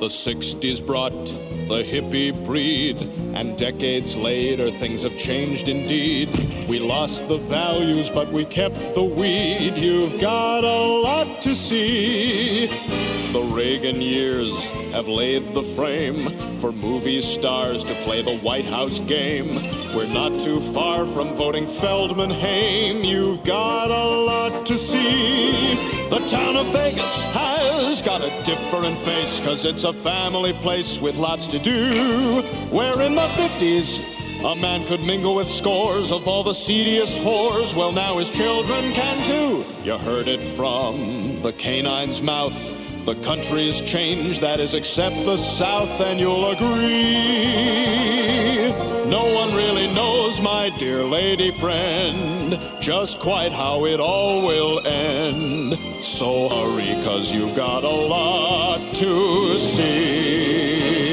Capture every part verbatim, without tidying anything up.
The sixties brought the hippie breed, and decades later things have changed indeed. We lost the values, but we kept the weed. You've got a lot to see. The Reagan years have laid the frame for movie stars to play the White House game. We're not too far from voting Feldman hame. You've got a lot to see. The town of Vegas has got a different face, 'cause it's a family place with lots to do. Where in the fifties, a man could mingle with scores of all the seediest whores. Well, now his children can too. You heard it from the canine's mouth. The country's changed, that is, except the South, and you'll agree. No one really knows, my dear lady friend, just quite how it all will end. So hurry, 'cause you've got a lot to see.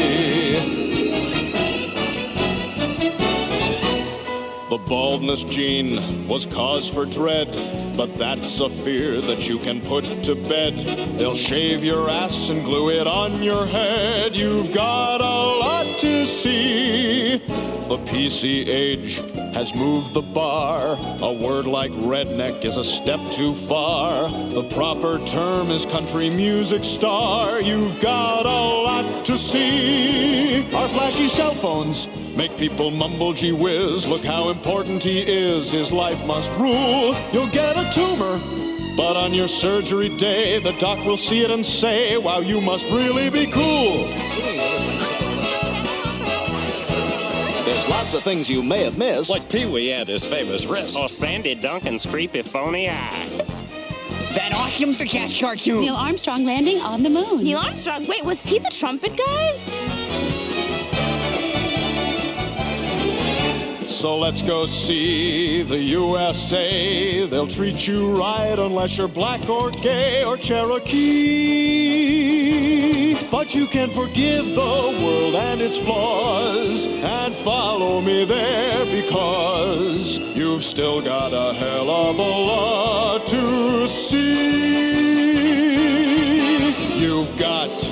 The baldness gene was cause for dread, but that's a fear that you can put to bed. They'll shave your ass and glue it on your head. You've got a lot to see. The P C age has moved the bar. A word like redneck is a step too far. The proper term is country music star. You've got a lot to see. Our flashy cell phones make people mumble, gee whiz. Look how important he is, his life must rule. You'll get a tumor, but on your surgery day, the doc will see it and say, wow, you must really be cool. There's lots of things you may have missed, like Pee-wee and his famous wrist, or Sandy Duncan's creepy phony eye. That awesome cat cartoon. Neil Armstrong landing on the moon. Neil Armstrong? Wait, was he the trumpet guy? So let's go see the U S A. They'll treat you right unless you're black or gay or Cherokee. But you can forgive the world and its flaws and follow me there, because you've still got a hell of a lot to see. You've got